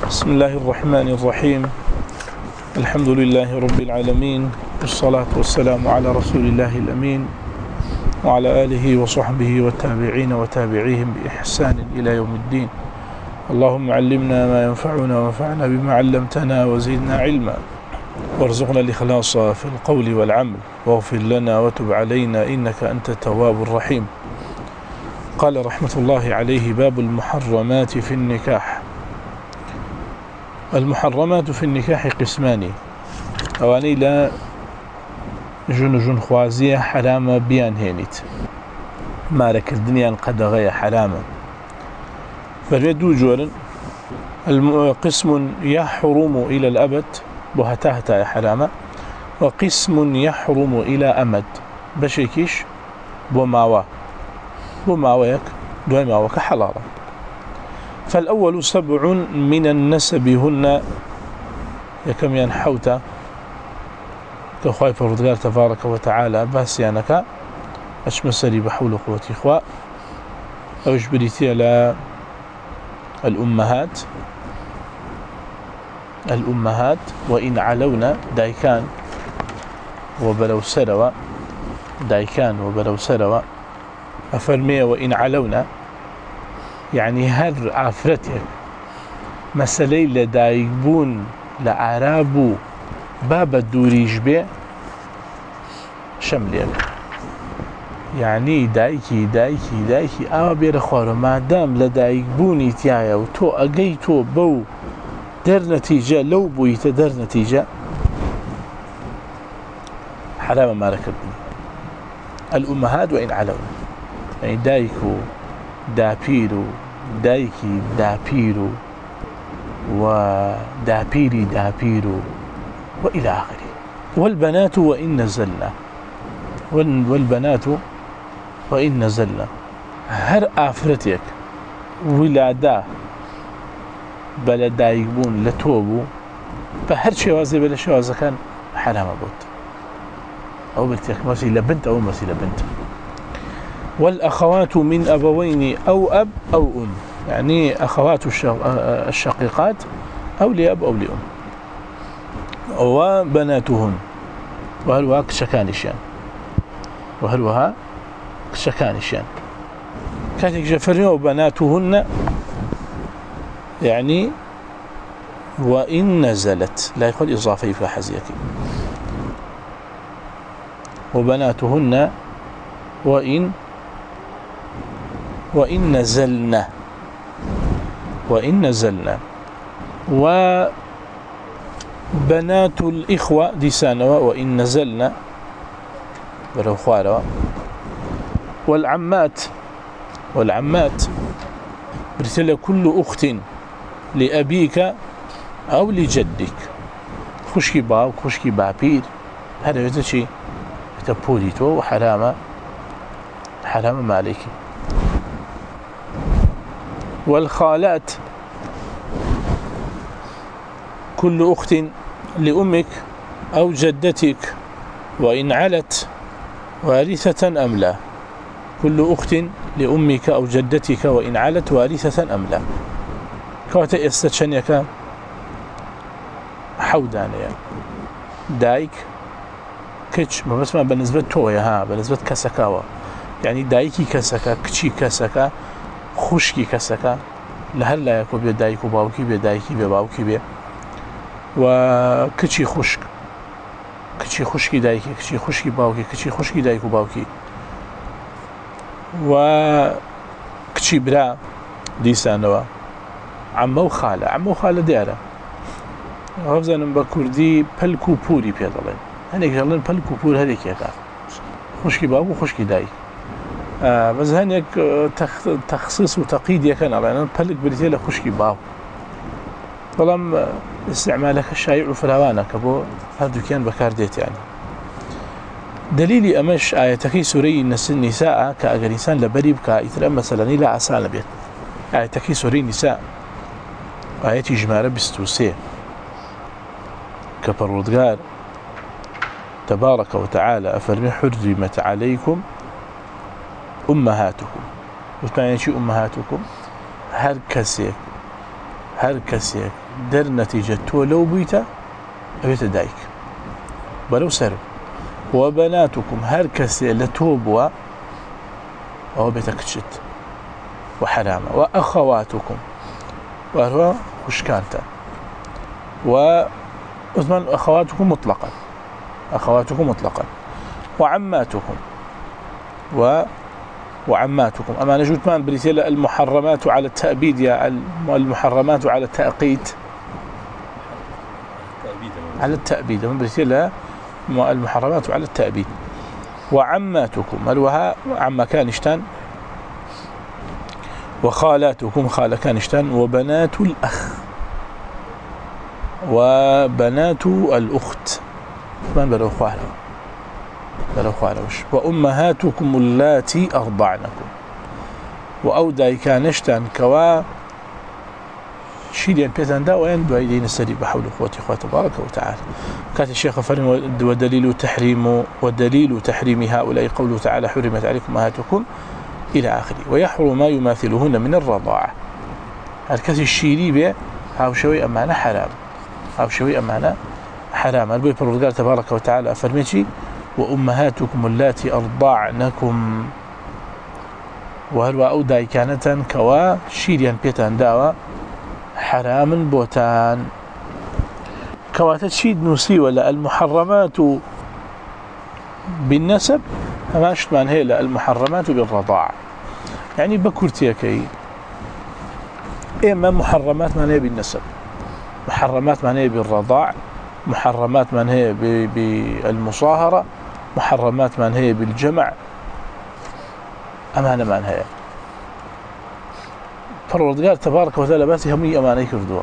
بسم الله الرحمن الرحيم. الحمد لله رب العالمين، والصلاة والسلام على رسول الله الأمين وعلى آله وصحبه والتابعين وتابعيهم بإحسان إلى يوم الدين. اللهم علمنا ما ينفعنا وانفعنا بما علمتنا وزدنا علما، وارزقنا الإخلاص في القول والعمل، واغفر لنا وتب علينا إنك أنت التواب الرحيم. قال رحمة الله عليه: باب المحرمات في النكاح. المحرمات في النكاح قسمان: أواني لا جن خوازية حرامة بيان هينيت مالك الدنيا قدغية حرامة. فردو جورا قسم يحرم إلى الأبد بهتاهتا حرامة، وقسم يحرم إلى أمد بشيكيش بماويك دوي ماوك حلالة. فالأول 7 من النسب هن يكم ينحوتا كخواي فرودغار تبارك وتعالى باسيانك أشمسري بحول قوة إخوة أو إجبريتي على الأمهات وإن علونا دايكان وبلو سروا أفرمي وإن علونا يعني هر عفرتك مسألة لدايقبون لعرابو باب الدوريج بي شملين، يعني دايكي آوا بير خوارو ما دام لدايقبوني تيايا وتو أقيتو بو در نتيجة لو بويت در نتيجة حرام ما ركبني. الأمهات وإن علونا يعني دايكو دابيرو دايكي دابيرو ودابيري دابيرو وإلى آخره. والبنات وإن نزلنا هر آفرتك ولادا بلا دايقبون لتوبو فهر شوازي بلا شوازة كان حرام بوت أو بلتك مرسي لبنت أو مرسي لبنت. والأخوات من أبوين أو أب أو أم، يعني أخوات الشقيقات أو لأب أو لأم. وبناتهن وهلوها كشكانشان كاتك جفرين. وبناتهن يعني وإن نزلت لا يقول إضافي في حزيك. وبناتهن وإن نزلنا وبنات الإخوة ديسانوا وإن نزلنا بروخواروا. والعمات برسل كل أخت لأبيك أو لجدك، خشكي باو خشكي بابير، هذا يتشي يتبوليتو وحرام ما عليك. والخالات كل أخت لأمك أو جدتك وإن علت وارثة أم لا. كل أخت لأمك أو جدتك وإن علت وارثة أم لا. كواتا استشنيك حودانيا دايك كتش ما بس ما بالنسبة تويا بالنسبة كسكاوا، يعني دايكي كسكا كتشي كسكا خوشكي كسكا لهر لا يكو بي دايكو باوكي بي دايكي بي باوكي بي. وكتشي خوشكي دايكي كتشي خوشكي باوكي كتشي خوشكي دايكو باوكي. وكتشي برا ديسانوا عمو وخالة ديارة غفزانم بكردي بلكو بوري بيضلين هنيك جلن بلكو بور هذيك يكا خوشكي باوكو خوشكي دايك. بس هنيك تخصيص وتقييد يكن على أن بلك بريتي لخشكي باو طالما استعمالك الشائع فراوانا كبو هذا كان بكارديت. يعني دليلي أمش آياتكي سوري النساء كأجر إنسان لبريب كإثر مثلا لا عسال بيت. آياتكي سوري النساء آياتي جمارة بستوسي كبرودغار تبارك وتعالى أفرمي حرمت عليكم أمهاتكم. وتعني شو أمهاتكم؟ هر كسيك هر كسيك در نتيجة تولو بيتا أبيت دايك بلو سر وبناتكم هر كسي لتوبوا أو بيتكشت وحرامة وأخواتكم وهو وشكانتا وأثمان أخواتكم مطلقا وعماتكم وعماتكم أما نجوت مان بريتيلا المحرمات على التأبيد يا المحرمات على التأقيت على التأبيد من بريتيلا المحرمات على التأبيد وعماتكم هلوها عما كانشتان وخالاتكم خالة كانشتان وبنات الأخ وبنات الأخت من بلو خالة وأمهاتكم اللاتي أرضعنكم وأوداي كانشتان كوا شيلين بيتان دا وين دوايدين السري بحول اخوتي تبارك وتعالى. كانت الشيخ فرن ودليل تحريم هؤلاء قوله تعالى حرمت عليكم امهاتكم الى اخره ويحرم ما يماثلهن من الرضاعه. هالكاس الشيري به هاو شوي امانه حرام البي برودغال تبارك وتعالى فرميتي وامهاتكم اللاتي ارضعنكم وهل أوداي كانت كوا شيريان بيتان داوا حرام بوتان كوا تشيد نسي ولا المحرمات بالنسب هماش من هي المحرمات بالرضاعة يعني بكرتيكي إما محرمات من هي بالنسب محرمات من هي بالرضاع محرمات من هي بالمصاهرة محرمات من هي بالجمع أمانة من هي فالرجال تبارك وتعالى باسي همي أماني كردوه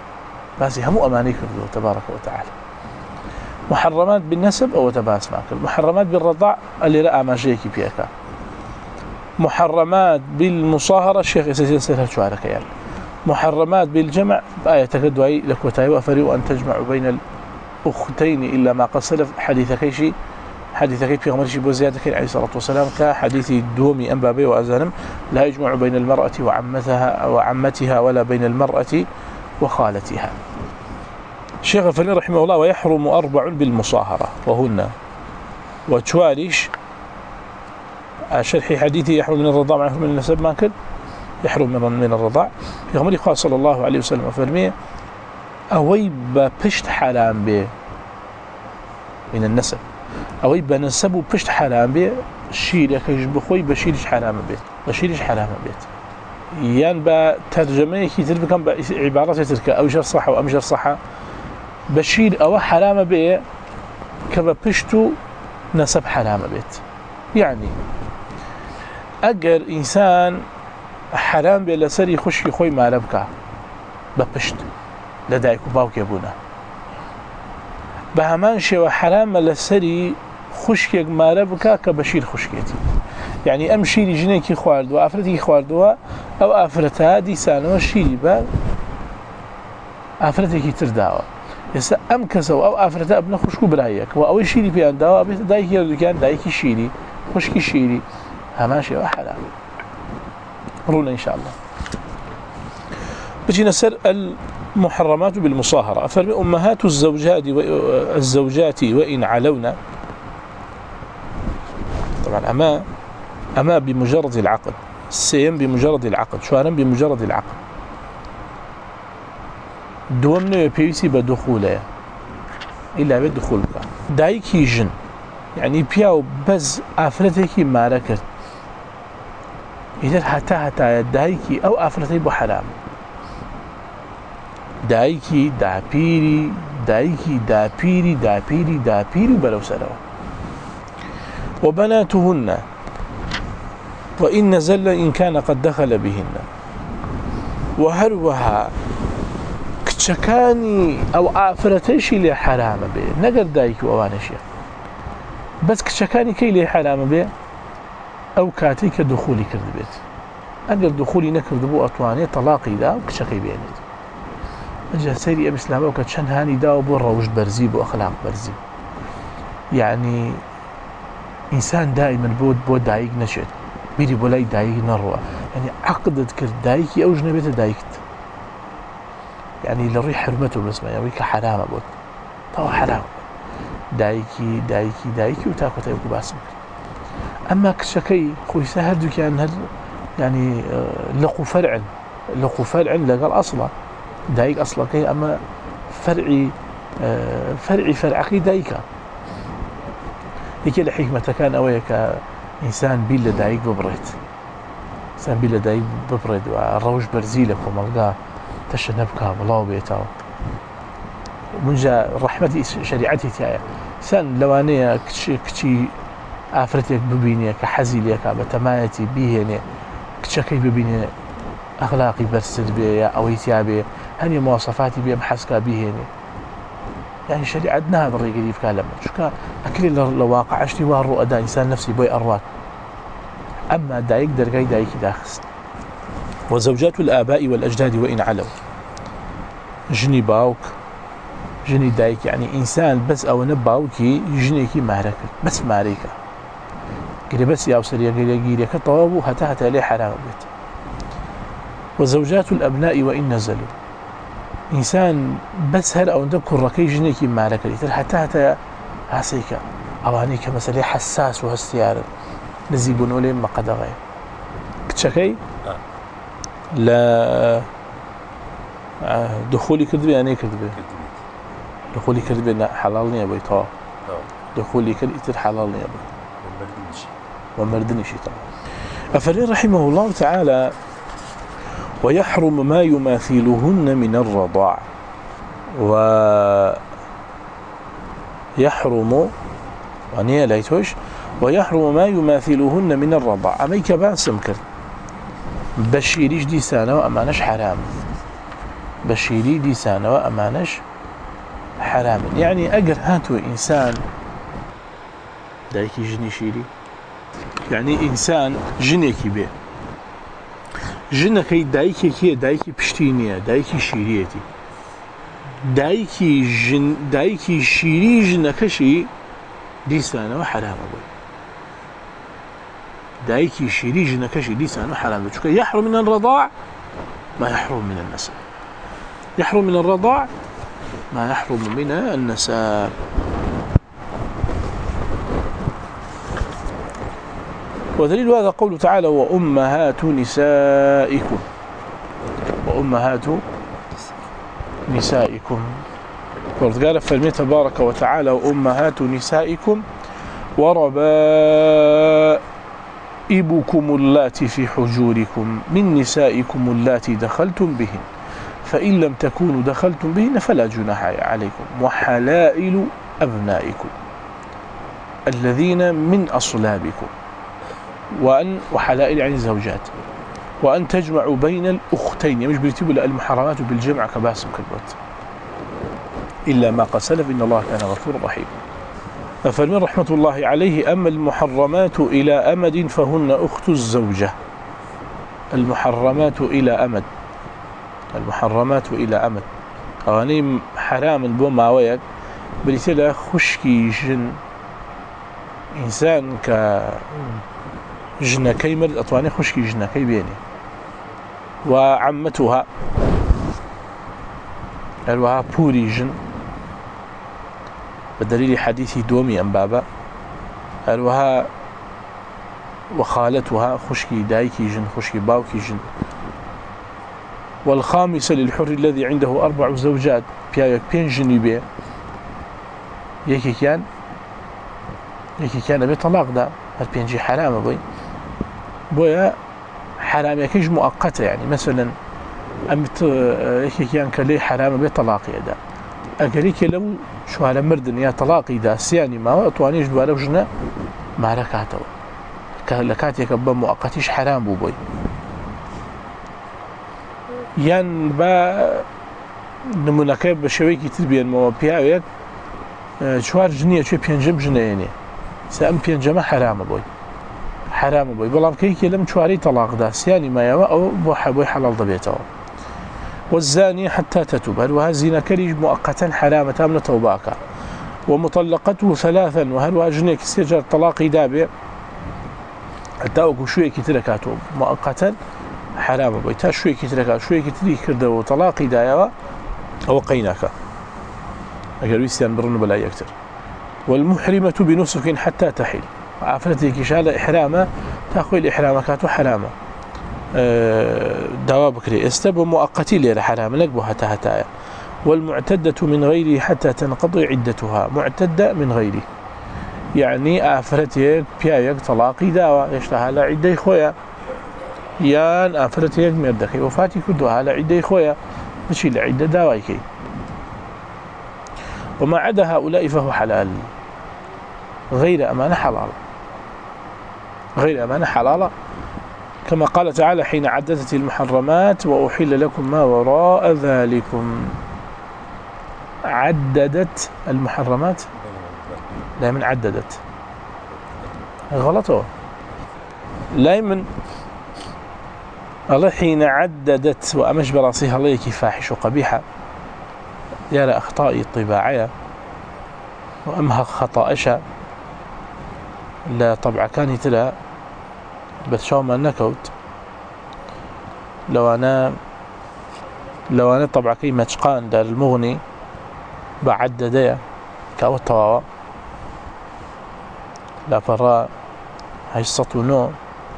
تبارك وتعالى. محرمات بالنسب أو تباس ماكل محرمات بالرضاع اللي رأى ما شيكي بيكا محرمات بالمصاهرة الشيخ يسير شوارك يعني محرمات بالجمع بآية تكدوي لك وتايو أفريوا أن تجمعوا بين الأختين إلا ما قد سلف حديثك في غمرشي بوزيادك عليه الصلاة والسلام كحديث دومي أنبابي وأزانم لا يجمع بين المرأة وعمتها ولا بين المرأة وخالتها. الشيخ الفني رحمه الله ويحرم 4 بالمصاهرة وهن وتواليش شرح حديثي يحرم من الرضاع ويحرم من النسب ما كان يحرم من الرضاع في غمري قال صلى الله عليه وسلم فرميه أوي ببشت حرام به من النسب أوي بنسب بشت حرام به شيرك يجبخوي بشيرش حرام بيت يعني بترجمة كتير بكم بعبارات تلك أو جر صح أو أمجر صح بشير أو حرام به كما بشتو نسب حرام بيت يعني أجر إنسان حرام به لسري خشي خوي ما ربكه ببشت لدايك وباوك يبونا بهمان شيء حرام لسري خشكك ما ربكه كبشير خشكيتي يعني أم شيري جنيكي خوارد وآفرتي خواردوا أو آفرتها دي سانوا شيري با آفرتي ترداوا يسا أم كسو أو آفرتها ابن خشكو برايك وأو شيري بيان داوا بيت دايكي يردو كان دايكي شيري خشكي شيري همان شيء حرام رونا إن شاء الله. بجينا سر المحرمات بالمصاهرة فرمي أمهات الزوجات وإن علونا طبعا أما بمجرد العقد السيم بمجرد العقد شوانا بمجرد العقد دومنا بيسي بدخوله إلا بدخولك دايكي جن يعني بياو بز آفرتكي ماركت إذا حتى دايكي أو آفرتي بحرام دايكي دابيري بلو سلوه وبناتهن وإن نزل إن كان قد دخل بهن وهروها كتشكاني أو آفرتيش اللي حرام به نقر دايك وأوانشي بس كتشكاني كي اللي حرام به أو كاتيك دخولي كرد بيت أقر دخولي نكرد بو أطواني طلاقي دا وكتشكي بينيت أجل سيري أم إسلامه وكتشن هاني دا وبو روج برزي بو أخلاق برزي يعني إنسان دائما بود دايق نشد بيري بولاي دايق نروى يعني عقدت كرد دايكي أو جنبيت دايكت يعني لروي حرمته بس ما يوي كحرام بود تو حرام دایکی وتاكو تايكو باسم اما كشكي خوي سهدو كان هل يعني لقو فرع لقال اصلا دايك اصلا كي اما فرعي دايكا هيك الحكمة كان اويك انسان بيلا دايك ببريت انسان بيلا دايك ببريت والروج برزيلك وملقاه تشنبكا بلاو بيتاو من جاء رحمتي شريعتي تاعي سن لوانية كشي آفرتك ببيني كحزيليك بتمايتي بيهني كشكي ببيني أخلاقي برسل بي أو يتيابي هني مواصفاتي بي محسكا بيهني يعني شريعتنا هذا الرجل يفكالم شو أكل لواقع عشتي وارو أدا إنسان نفسي بوي أرواك أما دايك درقاي دايك داخس وزوجات الآباء والأجداد وإن علوا جني باوك جني دايك يعني إنسان بس أو نباوكي جنيكي مارك بس ماريكا قري بس يا وسريا قري كطوابو هتا لي حرام بيت وزوجات الأبناء وإن نزلوا إنسان بس هر أو نذكر ركي جنيكي مارك لتر حتى هاسيكا أواني كمثلا حساس وهستيار نزيبون ولي ما قد غير كتشكي لا دخولي كذبي يعني كذبي دخولي كذبي حلالني يا بي طبعا دخولي كذبي حلالني يا بي ومردني شيء طبعا أفرين رحمه الله تعالى ويحرم ما يماثلهن من الرضاع ويحرم ونيا ليتوش ويحرم ما يماثلهن من الرضاع أميك باسم كرد بشيريش دي سانة وأمانش حرام بشيري دي سانة وأمانش حرام يعني أقر هاتو إنسان دايكي جني شيري يعني إنسان جنيكي بيه جنكي دايكي كي دايكي بشتينية دايكي شيريتي دايكي شيري جنكشي دي سانة وحرام أبوي دايكي شيري جنكشي دي سانة وحرام أبوي يحرم من الرضاع ما يحرم من النسب يحرم من الرضاع ما يحرم من النسب ودليل هذا قوله تعالى وأمهات نسائكم قال فالمي تبارك وتعالى وأمهات نسائكم وربائبكم اللاتي في حجوركم من نسائكم اللاتي دخلتم بهن فإن لم تكونوا دخلتم بهن فلا جناح عليكم وحلائل أبنائكم الذين من أصلابكم وحلائل يعني الزوجات وأن تجمعوا بين الأختين مش بيرتبوا المحرمات بالجمع كباسم كالبوت إلا ما قد سلف إن الله كان غفورا رحيما فمن رحمة الله عليه أما المحرمات إلى أمد فهن أخت الزوجة المحرمات إلى أمد أغاني حرام بوما ويك بلتلا خشكي جن إنسان جنكي مرد أطواني خشكي جنكي بيني وعمتها أروها بوري جن بدليل حديث دومي أم بابا أروها وخالتها خشكي دايكي جن خشكي باوكي جن والخامسة للحر الذي عنده 4 زوجات بين جني بيه يكي كان بطلاق ده هل بينجي حرام بوي بويا حرام يكيج مؤقتة يعني مثلا أمت يكي كان كلي حرام بطلاق يدا أقريك لو شو هذا مردن يا طلاقي دا سياني ما أطوانيش دوالو جنا معركاته لكاتيك بمؤقتيش حرام بوي یان با نمونەکەی بە شێوەیەکی تر بێنمەوە پیاوێک 4 ژنیە کوێ 5ەم ژنەیەنێ ئەم 5ەمە حرامە بۆی بەڵام کەیکێ لەم 4ی تەلاقدا سیانی مایەوە ئەو بۆی حەڵاڵ دەبێتەوە والزاني حتى تتوب هەروەها زینەکەریش مؤقتا حرامە تا بنە تەوباکە ومطلقته 3 وهەروەها ژنێکی 3 جار تەلاقی دابێ هەتا وەکو شوێکی ترەکاتەوە مؤقتا حرامە بۆی تا شوێکی ترەکات شوێکی تری کردەوە و تەلاقی دایەوە أو قيناك أجر ويستيان برن بلا يكتر. والمحرمة بنسك حتى تحل عفرتك شال إحرامة تأخذ الإحرامكات حرامة دوابك لي استب مؤقتي لي حرام لك بها هتايا. والمعتدة من غيره حتى تنقضي عدتها. معتدة من غيره يعني آفرتك بيايك طلاقي داوى يشتها على عدة خويا يان آفرتك مردخي وفاتي كدوها على عدة خويا مشي لعدة داويكي. وما عدا هؤلاء فهو حلال غير أمانة حلال غير أمانة حلال كما قال تعالى حين عددت المحرمات وأحل لكم ما وراء ذلكم. عددت المحرمات لا من عددت غلطه لا من الله حين عددت وأمش براسها الله فاحش وقبيحة يرى أخطائي الطباعية وأمها خطائشة لا طبعا كان تلا بس شو ما نكوت لو أنا طبعا كي متشقان دار المغني بعددية كأو الطواوة لا فراء هاي السطو نوع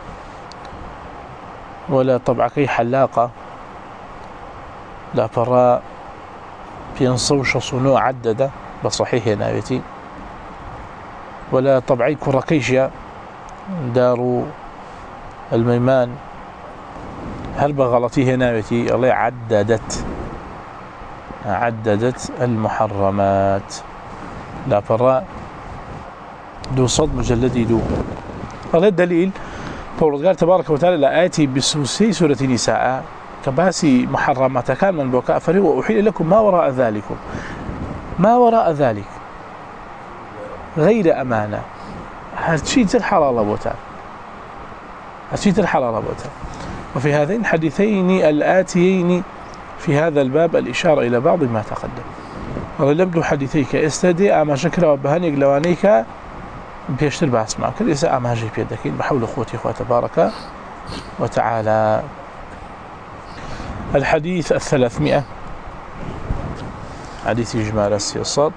ولا طبعا كي حلاقة لا فراء في نصوش صنوع عددة بصحيح نابتي ولا طبعي كركيشيا دارو الميمان هل بغلطيه نابتي الله عددت المحرمات لا فراء دو صد مجلدي دو. هذا الدليل قال تبارك وتعالى لآتي بسوسي سورة نساء كباسي محرمات كان من بوكاء فريق وأحيل لكم ما وراء ذلكم. ما وراء ذلك غير أمانة هالشيء الحلال بوتا هالشيء الحلال بوتا. وفي هذين الحديثين الآتيين في هذا الباب الإشارة إلى بعض ما تقدم. ولم حديثيك استدي أما شكرا وبهنيك لوانيك بيشتر باسمع كل إساء أما هجي بيدكين بحول أخوتي أخوة تبارك وتعالى. الحديث 300 حديث إجمال السيصاد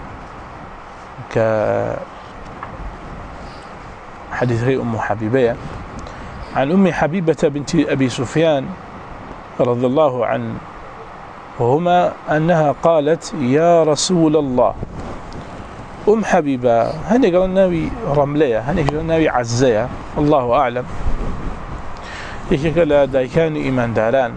كحديث غير أم حبيبة عن أم حبيبة بنت أبي سفيان رضي الله عنه وهما أنها قالت يا رسول الله. أم حبيبة هني قال النبي رملية هني قال النبي عزية الله أعلم إيش قال دايكان إيمان داران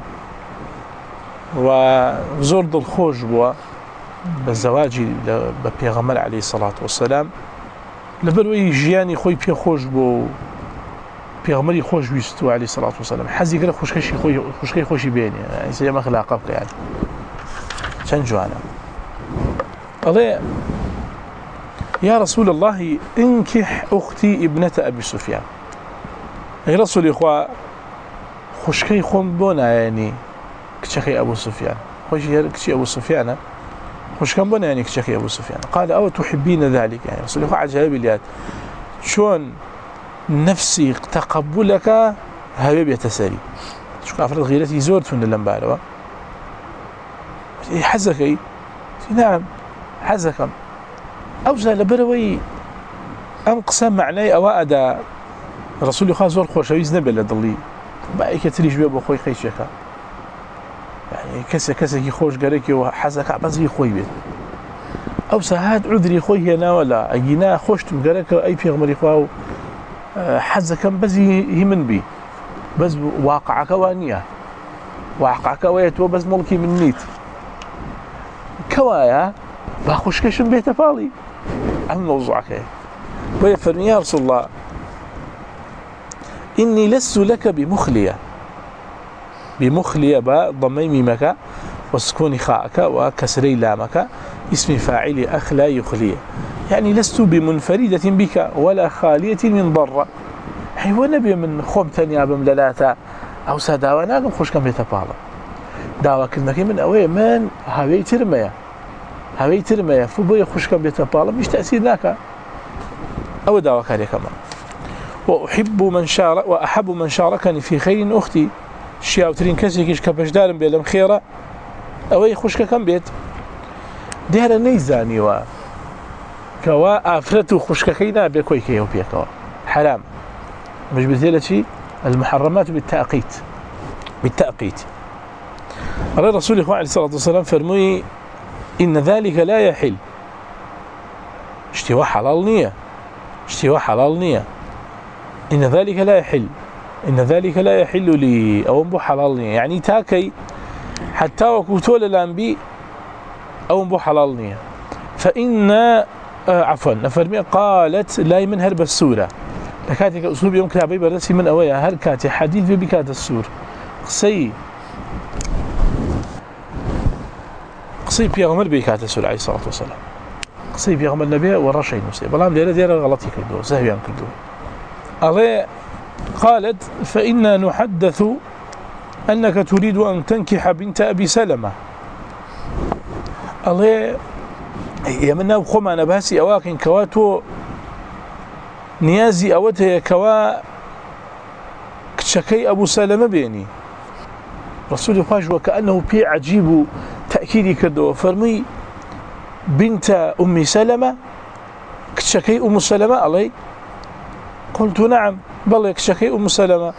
وزرد الخوش بوا بالزواج ببيغمر عليه الصلاة والسلام لبروي جياني خوي بي خوش بو بيغمري خوش بيستو عليه الصلاة والسلام حزي قال خوشكي خوشي بيني يعني سيما خلاقه يعني شنجوانا قال يا رسول الله انكح أختي ابنة أبي سفيان. يا رسول إخوة خوشكي خون بونا يعني كشخي أبو سفيان خوشي كشي أبو سفيان خوشكي بونا يعني كشخي أبو سفيان. قال أو تحبين ذلك يعني رسول إخوة عجائب اليات شون نفسي تقبلك هبيب يتساري شو أفرد غيرتي زورت من اللمبارة حزكي نعم حزكم أوزا لبروي أم قسم معناي أو أدا رسول الله زور خوشويز نبل لدلي بأي كتريش بيبو خوي خيشكا يعني كسي خوش قريكي وحزكا بزي خوي بيت أوزا هاد عذري خوي هنا ولا أجينا خوشتم قريكا أي بيغمري خواه حزكا بزي همن بي بس واقعك وانيا واقعك ويتو بس ملكي من نيت كوايا باخوش كشم بيت فالي عن موضوعك ويفرني يا رسول الله إني لست لك بمخلية بضمي ميمك وسكون خاءك وكسري لامك اسم فاعل أخلى يخلي يعني لست بمنفردة بك ولا خالية من ضرة يعني ونبي من خوم تانيا بمللاتا أو ساداوانا خوش كم بيت فالي داوا كلمة من أوي من هاوي ترمية فبوي خوش كم بيت فالي مش تأثير ناكا أو داوا كاري كمان. وأحب من شاركني في خير أختي شياوترين كسيكيش كبشدارم بيلم خيرة ئەوەی خوشکە کەم بێت دیارە نەیزانیوە کەوا ئافرەت و خوشکەکەی نابێ کۆی کەیەوە پێکەوە حرام مش بزي لشي المحرمات بالتأقيت على رسول الله عليه الصلاة والسلام فرمي إن ذلك لا يحل اشتواء حلال نية إن ذلك لا يحل لي أو مبو حلال نية يعني تاكي حتى وكوتول الأنبي أو مبو حلال نية فإن عفوا نفرمي قالت لا من هرب السورة لكاتك أسلوب يوم كتابي بردسي من أويا هر كاتي حديث في بكات السور قصي بيغمر بكات السور عليه الصلاة والسلام قصي بيغمر النبي ورشي نفسي بلام ديرا غلطي كردو سهويان كردو الله قالت فإنا نحدث أنك تريد أن تنكح بنت أبي سلمة الله يمنا بخوما نباسي أواكن كواتو نيازي أوته كوا كشكي أبو سلمة بيني رسول الله وكأنه بي عجيب تأكيدي كردو فرمي بنت أم سلمة كشكي أم سلمة علي قلت نعم بل كشكي أم سلمة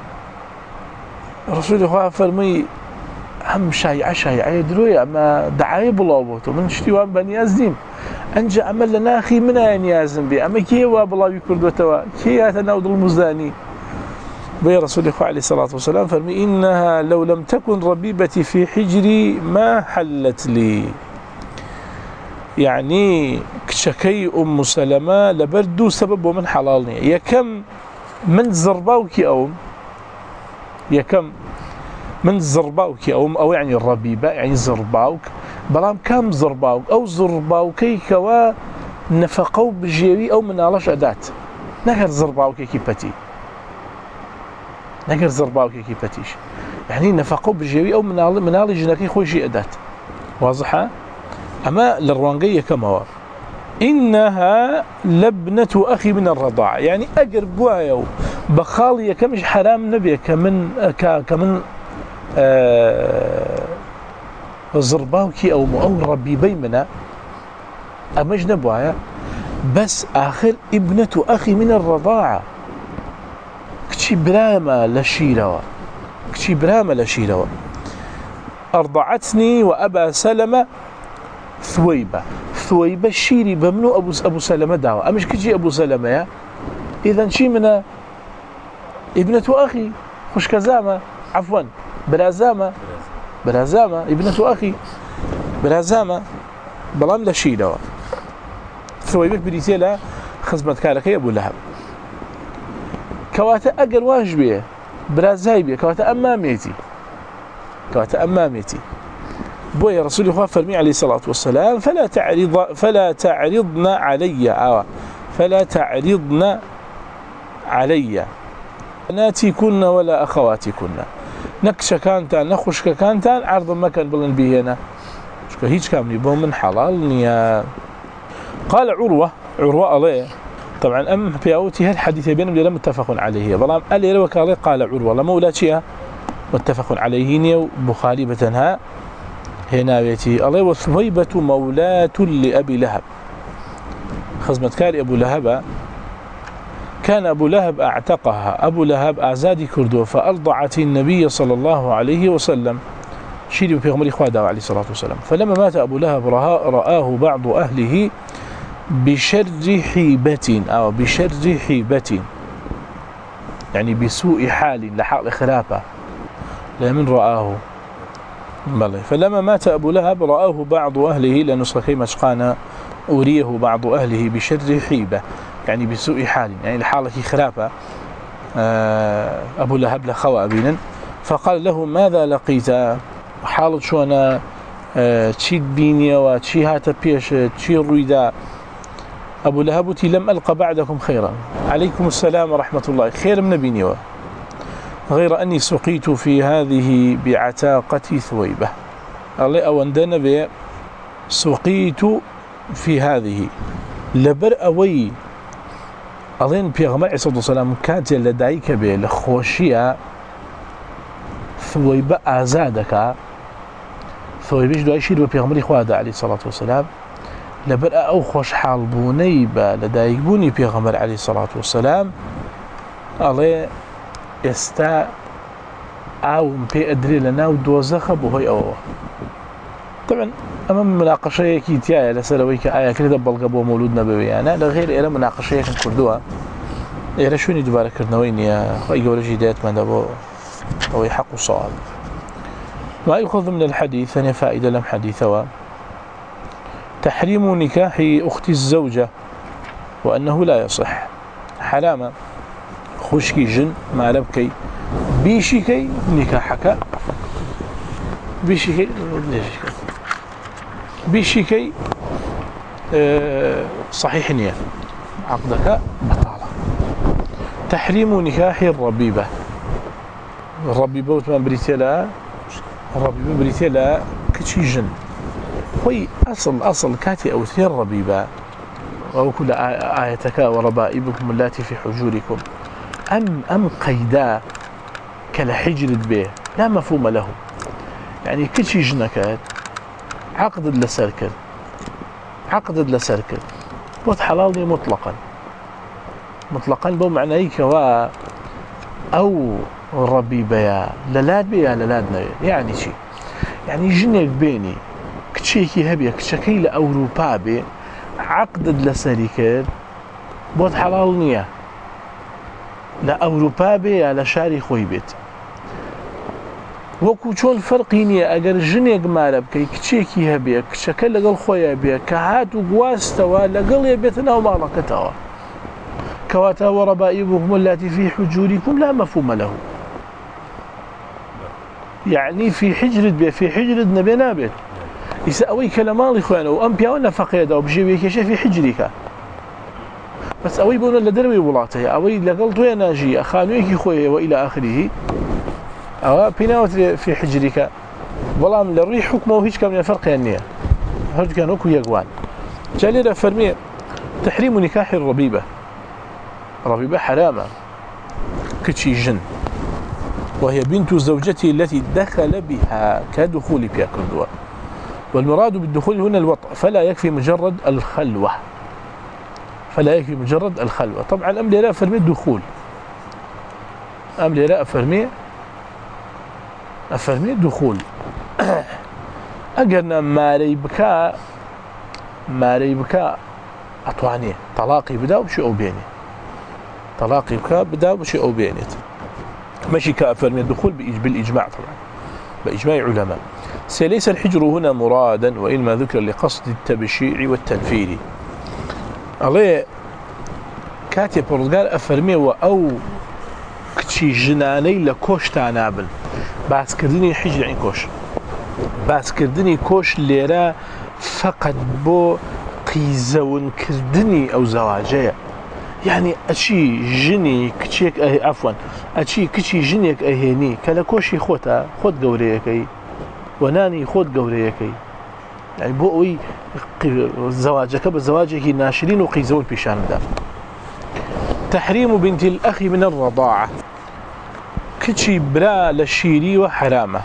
رسول الله فرمي هم شايع دروي أما دعاية بلاوته من اشتوان بنيازدين أنجا عمل لنا أخي منا ينيازم بي أما كي وابلاوي كردوتوا كي هاتناود المزداني بي رسول الله عليه الصلاة والسلام فرمي إنها لو لم تكن ربيبتي في حجري ما حلت لي يعني كشكي أم سلمة لبردو سبب ومن حلالني يكم من زرباوكي يكم من زرباوك أو يعني الربيبة يعني زرباوك بلام كم زرباوك أو زرباوكي كوا نفقوا بجيوي أو منالش أداة نقر زرباوكي كيبتيش يعني نفقوا بجيوي أو منال جناكي خوشي أداة واضحة أما للروانقية كما هو إنها لبنة أخي من الرضاعة يعني أقرب بوايو بخالية كمش حرام نبي كمن زرباوكي أو ربيبي منا أمجنب ويا بس آخر ابنة أخي من الرضاعة كتشي براما لشيروا أرضعتني وأبا سلمة ثويبة الشيري بمنو أبو سلمة دعوة أمش كتشي أبو سلمة يا إذن شي منا ابنة أخي خش كزامة عفوا برازامة ابنة أخي برازامة بلام لشيلة ثويبك بريتي لا خزمت كارك أبو لهب كواتا أقل واجبية برازايبية كواتا أماميتي بويا رسول الله فرمي عليه الصلاة والسلام فلا تعرضن علي بناتي كن ولا أخواتي كن نكشة كانتان نخشك كانتان عرض ما كان بلن بيهنا هيج كامني بو من حلال نيا قال عروة عليه طبعا أم بياوتي هالحديث بينهم لم متفق عليه ظلام ألي لو قال عروة لما ولاتشيها متفق عليه نيا بخاري بتنها هنا بيتي الله وثويبة مولاة لأبي لهب خزمة كاري أبو لهب كان أبو لهب أعتقها أبو لهب أعزادي كردو فأرضعت النبي صلى الله عليه وسلم شيري في غمر إخوة عليه الصلاة والسلام فلما مات أبو لهب رآه بعض أهله بشر حيبة يعني بسوء حال لحال خلافة لمن رآه فلما مات أبو لهب رآه بعض أهله لنسخة مشقانا أريه بعض أهله بشر حيبة يعني بسوء حال يعني لحالة خلافة أبو لهب لخوى أبينا فقال له ماذا لقيت حالة شونا تشيد بيني وتشي هاتا بيش تشي رويدا أبو لهب لم ألقى بعدكم خيرا عليكم السلام ورحمة الله خير من بيني غير أني سقيت في هذه بعتاقة ثويبة الله أوندنا بي سقيت في هذه لبر أوي أظن بيغمر عليه الصلاة والسلام كانت لديك به لخوشية ثويبة أزادك ثويبش دو يشير ببيغمري خوادا عليه الصلاة والسلام لبرأ أو خوش حال بوني با لدايق بوني بيغمر عليه الصلاة والسلام الله استا او بي ادري لنا ودوزخ بوهي او طبعا امام مناقشه كي تيا لسلويك ايه كده بلقبو مولود نبوي انا لغير الى مناقشه كردوها ايه شوني دوباره كرنوين يا خوي جورجي ديت من دبو او يحق الصواب ما يؤخذ من الحديث ثاني فائده لم حديثه تحريم نكاح اخت الزوجه وانه لا يصح حرام خشكي جن ما لبكي بيشكي نكاحك بيشكي صحيح نية عقدك بطالة. تحريم نكاح الربيبة وثمان بريتيلا الربيبة بريتيلا كتشي جن خوي أصل كاتي أو ثير ربيبة أو كل آيتك وربائبكم اللاتي في حجوركم أم قيدا كلا حجرت به لا مفهوم له يعني كل شيء جنكات عقد لسركل بوت حلالني مطلقا بو معنى كوا أو ربيبة يا للاد بي يا للاد نبي يعني شيء يعني جنك بيني كتشيكي هبيا كتشكي لأوروبا بي عقد لسركل بوت حلالني لا أوروبا بي على شاري خوي بيت وەکو چۆن فەرقی نییە ئەگەر ژنێک مارە بکەی کچێکی هەبێ کچەکە لەگەڵ خۆیە بێ کە هات و گواستەوە لەگەڵ بێتە ناو ماڵەکەتەوە کەواتە وەڕەبائیبکم اللاتی فی حجوریکم لا مەفهومە له یعنی فی حجرت بێ فی حجرت نەبێ نابێت ئیسا ئەوەی کە لە ماڵی خۆیانەوە ئەم پیاوە نەفەقەیەدا و بژێوێکێشە فی حجریکە بەس ئەوەی بۆنە لە دەروی وڵاتەیە ئەوەی لەگەڵ تۆیە ناژی خانوویەکی خۆیەوە إلى آخره أو بيناوت في حجرك والله من الريح حكمه وهيج كم من الفرق يعني هرج كانوا كو يجوان جالي فرمي تحريم نكاح الربيبة حرامة كتشي جن وهي بنت زوجته التي دخل بها كدخول بها كردوا والمراد بالدخول هنا الوطء فلا يكفي مجرد الخلوة طبعا أم لا فرمي الدخول أم لا أفرمي الدخول أجرنا ما ريبكا أطواني طلاقي بدا وشي أو بيني ماشي كأفرمي الدخول بالإجماع طبعا بإجماع علماء ليس الحجر هنا مرادا وإنما ذكر لقصد التبشيع والتنفير الله كاتب برزقال أفرمي وأو كتشي جناني لكوش تعنابل باس كردني حجر عين كوش باس كردني كوش ليرا فقط بو قيزون كردني أو زواجية يعني أشي جني كتشيك عفوا أشي كتشي جنيك أهيني كلا كوشي خوتا خود قوريكي وناني خود قوريكي يعني بوئي زواجك بزواجك ناشرين وقيزون بيشان دا. تحريم بنت الأخ من الرضاعة كتشي برا للشيري وحرامة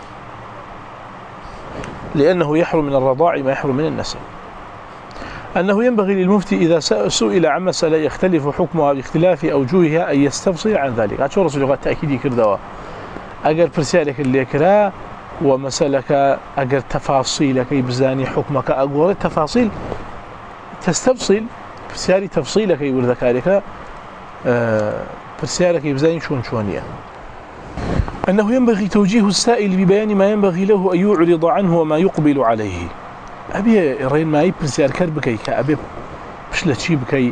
لأنه يحرم من الرضاع ما يحرم من النسب. أنه ينبغي للمفتي إذا سئل عن مسألة يختلف حكمها باختلاف أوجهها أن يستفصل عن ذلك. عشان رسول الله تأكيد كردوا أجر برسالك اللي كرا ومسألك أجر تفاصيلك يبزاني حكمك أقول التفاصيل تستفصل برسالي تفصيلك يقول ذكارك برسالك يبزاني شونية. أنه ينبغي توجيه السائل ببيان ما ينبغي له أن يعرض عنه وما يقبل عليه. أبي رين ما يبرسال كربكي كأبي بشلتشي بكي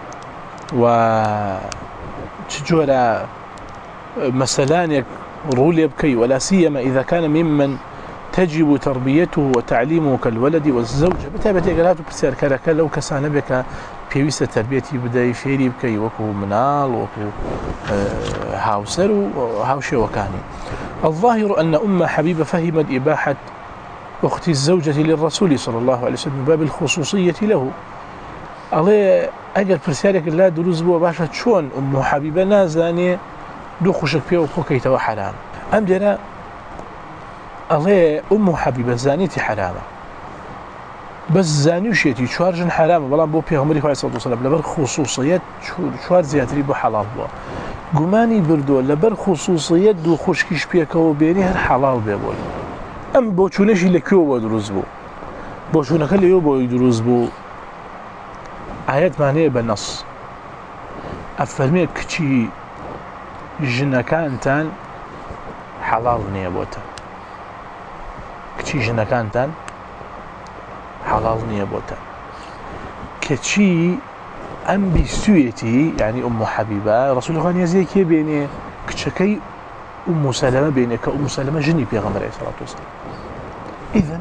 وتجورا مسلانك رول يبكي ولا سيما إذا كان ممن تجب تربيته وتعليمه كالولد والزوجة بتابتي قالاتو برسال كركا لو كسان بك بيويست تربيتي بداي فيري بكي وكو منال وكو هاوسر وهاوشي وكاني. الظاهر أن أم حبيبة فهمت إباحة أخت الزوجة للرسول صلى الله عليه وسلم من باب الخصوصية له. الله أجل برسالك لا دروز بو باشا شون أم حبيبة نازاني دو خوشك بيه وكوكيت وحرام. أم جنا الله أم حبيبة زانيتي حرامة بس زاني وشيتي شوار جن حرامة بلان بو بيغمري عليه الصلاة والسلام لبر خصوصيات شوار زياتري بو حلال بو قماني بردو لبر خصوصيات دو خوشكيش بيكو بيني هر حلال بيبول أم بو چونشي لكيو بو دروز بو بو چونك اللي بو دروز بو آيات معنية بالنص أفرمي كچي جنكانتان حلال نية بوتا كچي جنكانتان حلال نية بوتا كچي أم بسويتي يعني أم حبيبة رسول الله يزيه كي بيني كچكي أم سلمة بيني كأم سلمة جني بيغمر عليه الصلاة والسلام إذن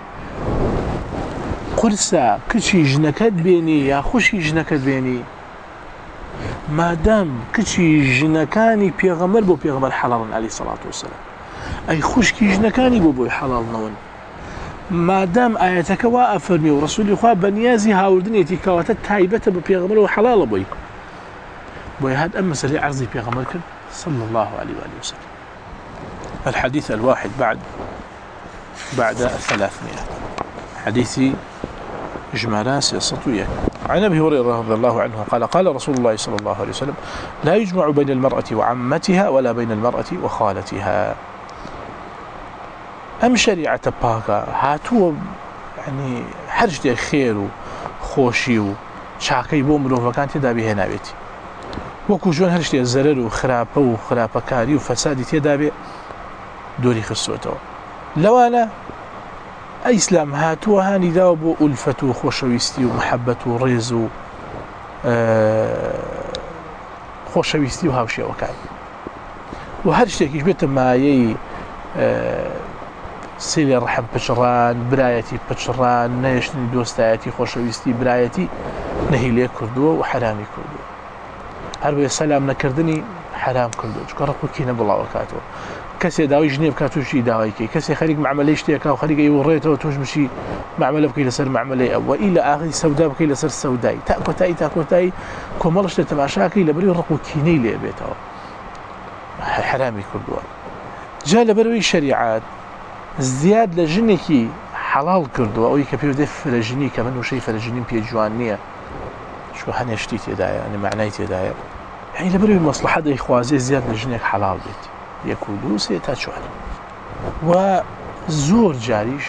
قرصة كچي جنكات بيني يا خوشي جنكات بيني ما دام كچي جنكاني بيغمر بو بيغمر حلال عليه الصلاة والسلام أي خوشكي جنكاني بو حلال نون ما دام آياتك وافرمي ورسول الله بنيازي هاوردنيتي كواتا تايبة ببيغمر وحلال بوي هاد أما سري عرضي بيغمر صلى الله عليه وآله وسلم. الحديث الواحد بعد 300 حديثي إجمالا سيسطوية. عن أبي هريرة رضي الله عنه قال رسول الله صلى الله عليه وسلم لا يجمع بين المرأة وعمتها ولا بين المرأة وخالتها. أم شريعة باقة هاتوا يعني حرج خير وخوشي وشاكي بومرو وكانت دابي هنا بيتي وكو جون هرج الزرر وخرابة كاري وفساد تدابي دوري خصوته لو أنا إسلام هاتوا هاني داوبو ألفة وخوشويستي ومحبة وريز خوشويستي وهاوشي وكان وهرج تيكيش بيت مايي سيلي رحم بچران برايتي بچران نيشني دوستايتي خوشويستي برايتي نهيلي كردوه وحرامي كردوه هربو السلام نكردني حرام كردوه جكرقو كينا بالله وكاتو كسي داوي جنيب كاتو شي داوي كي كسي خليق معملي اشتيكا وخليق يوريتو توش بشي معمله بكي لسر معملي او الى اخر سوداء بكي لسر سوداء تاكو تاي كوملش تماشاكي لبري رقو كيني لي بيتو حرامي كردوه جا لبروي الشريعات زياد لجنكي حلال كردو او يكبيو دف لجني كمان وشي فلجنين بيجوانيه شو هنشتيت يدايا يعني معنايت يدايا يعني لبروي مصلحه دي خوازي زياد لجنك حلال بيت يكودو سيتا شوال وزور جاريش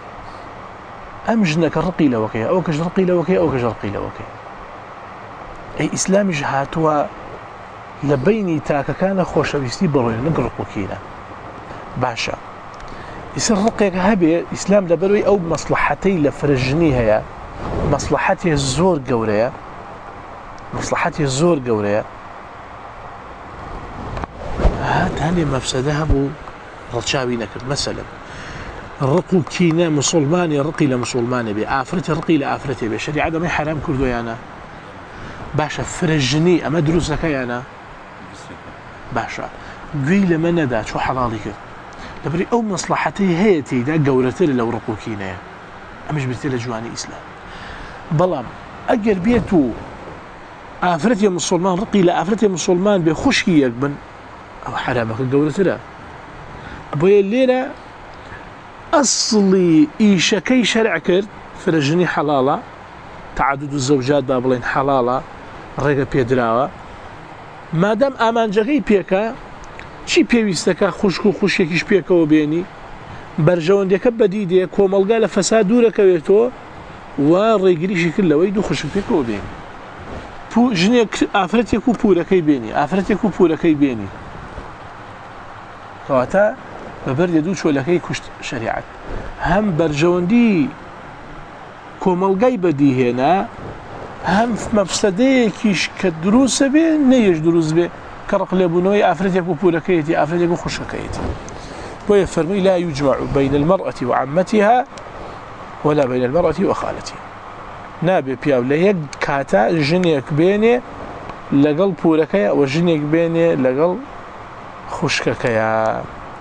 امجنك الرقي لوكي او كج رقي لوكي او كج رقي لوكي اي اسلامي جهاتوا لبيني تاكا كان خوشويستي بروي نقرقو كينا باشا يصير رقيق هبي إسلام لبروي أو مصلحتي لفرجني هيا مصلحتي الزور قوريا هذه مفسدها بو رتشاوي نكر مثلا الرقو كينا مسلماني رقي لمسلماني بي آفرتي رقي لآفرتي بي شريعة ما حرام كردو يانا باشا فرجني أما دروس لك يانا باشا قوي لما ندا شو حلالي كر لبري أو مصلحتي هيتي دا قورتي لو رقو كينا أمش برتي لجواني إسلام بلام أجر بيتو آفرتي مسلمان رقي لآفرتي مسلمان بخشكي يقبن أو حرامك قورتي لا بوي الليلة أصلي إيشكي شرع كرد فرجني حلالة تعدد الزوجات بابلين حلالة رقا بيدراوة ما دام آمان جاكي بيكا چی پێویستەکە خوشک و خوشکێکیش پێکەوە بێنی بەرژەوەندەکە بەدیدێ کۆمەڵگا لە فەساد دوورەکەوێتەوە و ڕێگریشی کرد لەوەی دوو خوشک پێکەوە بێنی ژنێک ئافرەتێک و پورەکەی بێنی ئافرەتێک و پورەکەی بێنی کەواتە بەبەردێ دوو چۆلەکەی کوشت شەریعەت هەم بەرژەوەندی کۆمەڵگای بەدیهێنا هەم مەفسەدەیەکیش کە دروسە بێ نەیەش دروست بێ كرق لبنوي أفرتك وبولكيتي أفرتك وخشكيتي ويفرمي لا يجمع بين المرأة وعمتها ولا بين المرأة وخالتها نابي بياو ليك كاتا جنيك بيني لقل بولكيا وجنيك بيني لقل خشككيا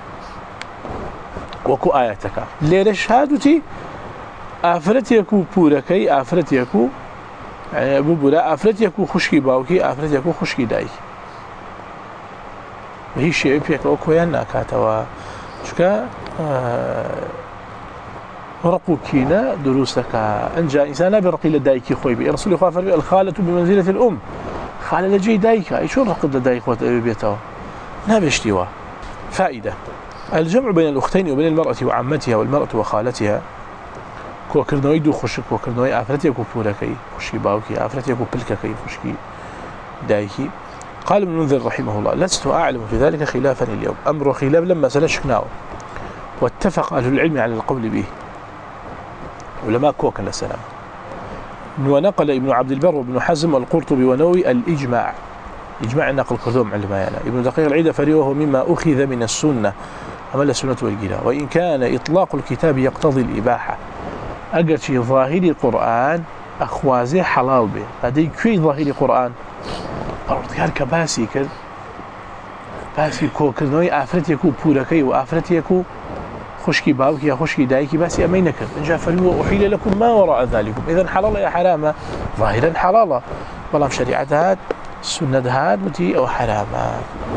وكو آياتك ليش هادوتي أفرتك وبولكي أفرتك بوبولا أفرتك وخشكي باوكي أفرتك وخشكي دايك هي شيء بيك أو كويان ناكاتوا شكا رقوكينا دروسك أنجا إنسانا برقي لدايكي خوي بي رسول الله فرمي الخالة بمنزلة الأم خالة لجي دايكا إيش رقد لدايك بيتها نابشتوا. فائدة: الجمع بين الأختين وبين المرأة وعمتها والمرأة وخالتها كوكرنوي دو خشك كوكرنوي آفرتي كوبوركي خشي باوكي آفرتي كوبلككي خشكي دايكي. قال ابن المنذر رحمه الله: لست أعلم في ذلك خلافا اليوم، أمر خلاف لما سنشكناه واتفق أهل العلم على القول به علماء كوكا للسلام. ونقل ابن عبد البر وابن حزم والقرطبي ونووي الإجماع، إجماع نقل كلهم علماء. ابن دقيق العيد فريوه مما أخذ من السنة عمل السنة والقراءة، وإن كان إطلاق الكتاب يقتضي الإباحة أجر شيء ظاهري القرآن أخوازي حلال به. هذا كوي ظاهري القرآن أرضيار كباسي كذا باسي كوكرنوي آفرت يكو بوركي وآفرت يكو خشكي باوكي يا خشكي دايكي باسي أمينك إن جاء فريوه أحيل لكم ما وراء ذلكم. إذن حلال يا حرام ظاهرا حلالا، والله شريعة هاد سنة هاد متي أو حراما.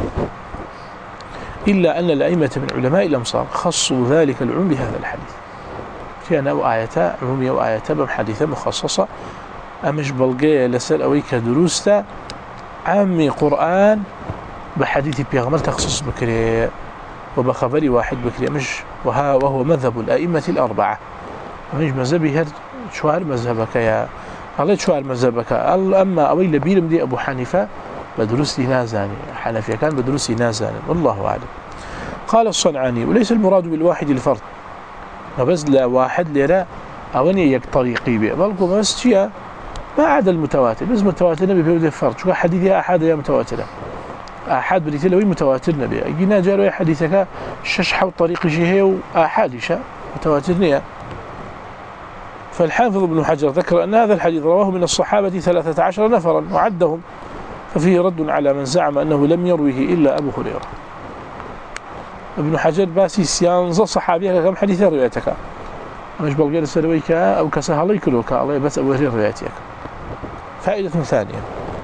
إلا أن الأئمة من علماء الأمصار خصوا ذلك العلم بهذا الحديث، كان أو آية عمومية أو آية بحديثة مخصصة أمش بلغية لسر أويك دروستا عامي قرآن بحديث بيغمر تخصص بكري وبخبري واحد بكري مش وهو مذهب الأئمة الأربعة. مش مذهبي هاد شوار مذهبك يا الله شوار مذهبك. أما أوي لبيلم دي أبو حنيفة بدروسي نازاني، حنفية كان بدروسي نازاني، والله أعلم. قال الصنعاني: وليس المراد بالواحد الفرد، بس لا واحد لرا أوني يك طريقي به بلقوا بس شيء ما عدا المتواتر، بس متواتر نبي في الفرد شو حديثي أحد يا متواترة أحد بريت لوي متواتر نبي جينا جاروا حديثك شش حو طريق جهة وأحد شا متواتر نيا. فالحافظ ابن حجر ذكر أن هذا الحديث رواه من الصحابة 13 نفرا وعدهم، ففيه رد على من زعم أنه لم يروه إلا أبو هريرة. ابن حجر باسي سيانز صحابيك كم حديث روايتك مش بلغير السلويك أو كسهليك لك الله بس أبو هريرة روايتك. فائدة ثانية: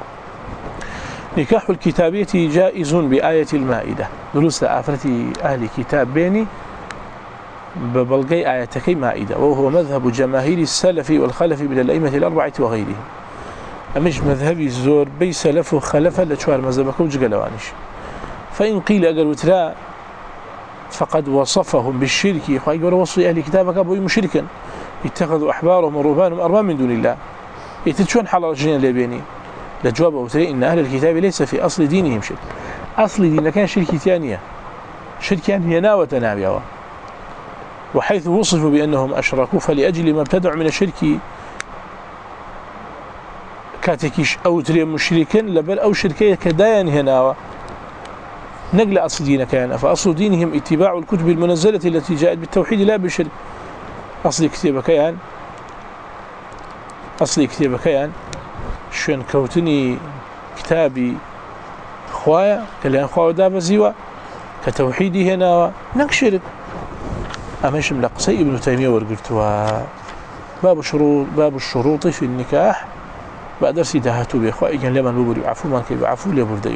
نكاح الكتابية جائز بآية المائدة. دروس آفرتي أهل كتاب بيني ببلغي آياتك مائدة، وهو مذهب جماهير السلف والخلف من الأئمة الأربعة وغيرهم. أمش مذهبي الزور بي سلف وخلف لشوار مذهبكم جقلوانش. فإن قيل أقل وترى فقد وصفهم بالشرك، يقول وصف أهل كتابك أبوي مشركا اتخذوا أحبارهم ورهبانهم أربابا من دون الله. يتشون حلال الجنين اللي بيني لجواب أوتري إن أهل الكتاب ليس في أصل دينهم شرك. أصل دين كان شرك ثانية، شرك هي ناوة نابية. وحيث وصفوا بأنهم أشركوا فلأجل ما ابتدعوا من الشرك كاتكيش أو تري مشركا لبل أو شركية كداين هنا نقل أصل دينك يعني. فأصل دينهم اتباع الكتب المنزلة التي جاءت بالتوحيد لا بالشرك. أصل كتابك يعني أصل كتابك يعني شون كوتني كتابي خوايا كلام خوايا دابا زيوا كتوحيدي هنا نكشرك. أماش ملقصي ابن تيمية ورقرتها باب الشروط في النكاح بعد درسي دهاتو بإخوائي كان لمن ببري عفو من كي بعفو لي بردي